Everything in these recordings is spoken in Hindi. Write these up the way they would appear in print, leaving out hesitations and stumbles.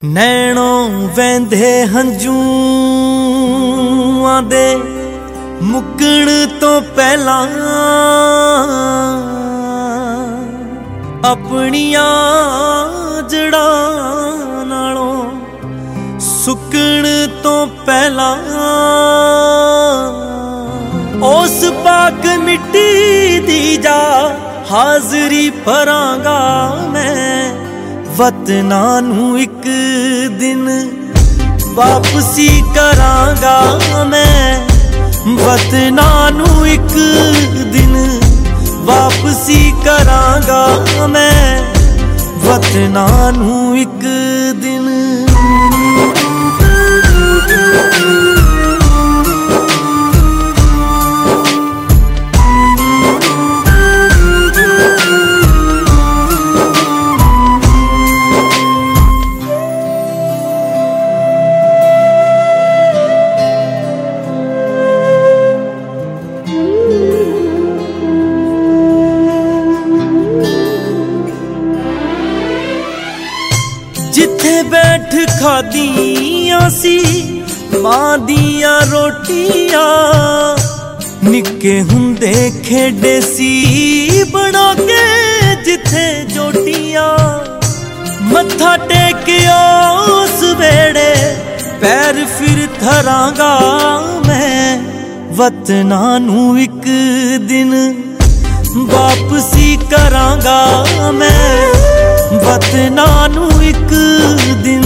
नैणों वैंधे हंजूआं दे मुकण तो पहला अपनियां जड़ां नालों सुकण तो पहला उस पाक मिट्टी दी जा हाजरी भरांगा मैं। वतना नू एक दिन वापसी करांगा मैं। वतना नू एक दिन वापसी करांगा मैं। वतना नू एक दिन जिथे बैठ खादियां सी मां दियां रोटियां निक्के हुंदे खेडे सी बना के जिथे जोटियां मत्था टेकिया उस वेड़े पैर फिर धरांगा मैं। वतना नू एक दिन वापसी करांगा मैं। वतना नू एक दिन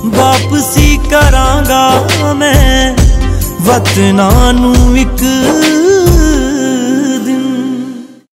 वापसी करांगा मैं। वतना नू एक